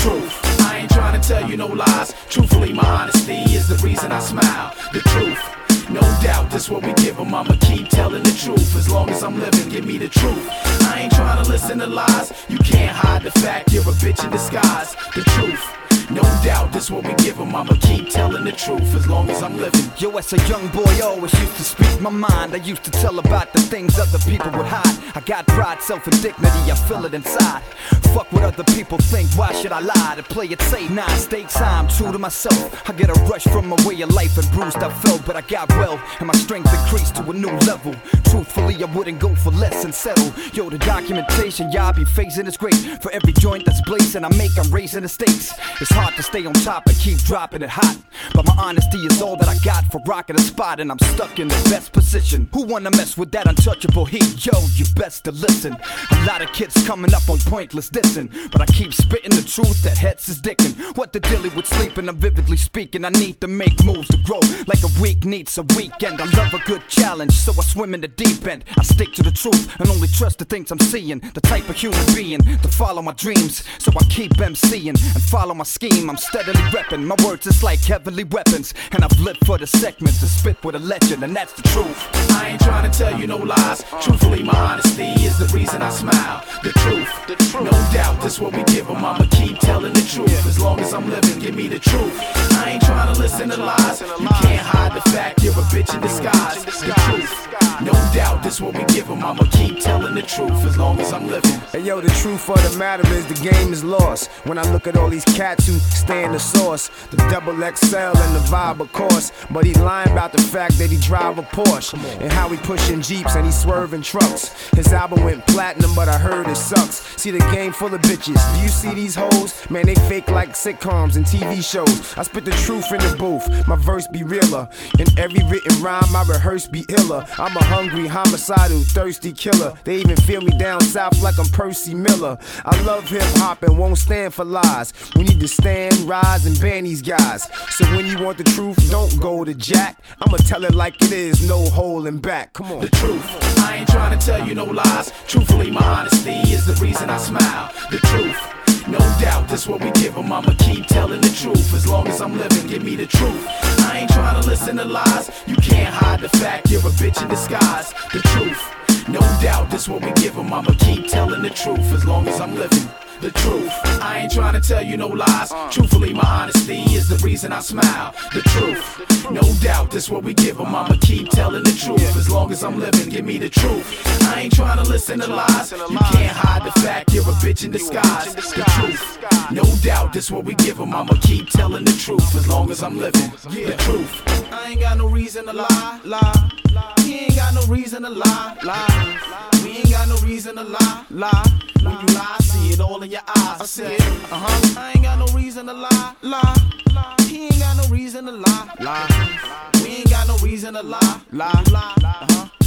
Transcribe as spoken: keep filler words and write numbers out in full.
truth. I ain't trying to tell you no lies. Truthfully, my honesty is the reason I smile. The truth. No doubt, that's what we give them. I'ma keep telling the truth. As long as I'm living, give me the truth. I ain't trying to listen to lies. You can't hide the fact you're a bitch in disguise. The truth. No doubt, that's what we give them. I'ma keep telling the truth as long as I'm living. Yo, as a young boy, always used to speak my mind. I used to tell about the things other people would hide. I got pride, self and dignity, I feel it inside. Fuck what other people think, why should I lie? To play it safe, nah, stakes high, I'm true to myself. I get a rush from my way of life and bruised I felt, but I got well, and my strength increased to a new level. Truthfully, I wouldn't go for less and settle. Yo, the documentation y'all be facing is great. For every joint that's blazing I make, I'm raising the stakes. It's hard to stay on top and keep dropping it hot, but my honesty is all that I got for rocking a spot, and I'm stuck in the best position. Who wanna mess with that untouchable heat? Yo, you best to listen. A lot of kids coming up on pointless dissing, but I keep spitting the truth that heads is dickin'. What the dilly with sleeping, I'm vividly speaking. I need to make moves to grow like a week needs a weekend. I love a good challenge, so I swim in the deep end. I stick to the truth and only trust the things I'm seeing. The type of human being to follow my dreams, so I keep MCing and follow my scheme. I'm steadily repping, my words is like heavenly weapons, and I've lived for the segment to spit with a legend, and that's the truth. I ain't trying to tell you no lies. Truthfully, my honesty is the reason I smile. The truth, the truth. No doubt, that's what we give them. I'ma keep telling the truth. As long as I'm living, give me the truth. I ain't trying to listen to lies. You can't hide the fact you're a bitch in disguise. The truth. No doubt, that's what we give them. I'ma keep telling the truth as long as I'm living. Hey yo, the truth of the matter is the game is lost. When I look at all these cats who stay in the source, the double X L and the vibe of course, but he lying about the fact that he drive a Porsche and how he pushing Jeeps and he swerving trucks. His album went platinum, but I heard it sucks. See the game full of bitches. Do you see these hoes? Man, they fake like sitcoms and T V shows. I spit the truth in the booth, my verse be realer. In every written rhyme, my rehearse be iller. I'm a hungry, homicidal, thirsty killer. They even feel me down south like I'm Percy Miller. I love hip hop and won't stand for lies. We need to stand, rise, and ban these guys. So when you want the truth, don't go to Jack. I'ma tell it like it is, no holding back. Come on. The truth. I ain't trying to tell you no lies. Truthfully, my honesty is the reason I smile. The truth. No doubt, that's what we give them. I'ma keep telling the truth. As long as I'm living, give me the truth. I ain't trying to listen to lies. You can't hide the fact you're a bitch in disguise. The truth. No doubt, that's what we give them. I'ma keep telling the truth as long as I'm living. The truth. I ain't trying to tell you no lies. Truthfully, my honesty is the reason I smile. The truth. No doubt, that's what we give them. I'ma keep telling the truth as long as I'm living. Give me the truth. I ain't trying to listen to lies. You can't hide the fact you're a bitch in disguise. The truth. No doubt, that's what we give them. I'ma keep telling the truth as long as I'm living. The truth. I ain't got no reason to lie, lie. He ain't got no reason to lie, lie. We ain't got no reason to lie, lie. When you lie, I see it all in your eyes. I see it, uh-huh. I ain't got no reason to lie, lie. He ain't got no reason to lie, lie. We ain't got no reason to lie, lie, lie. Uh-huh.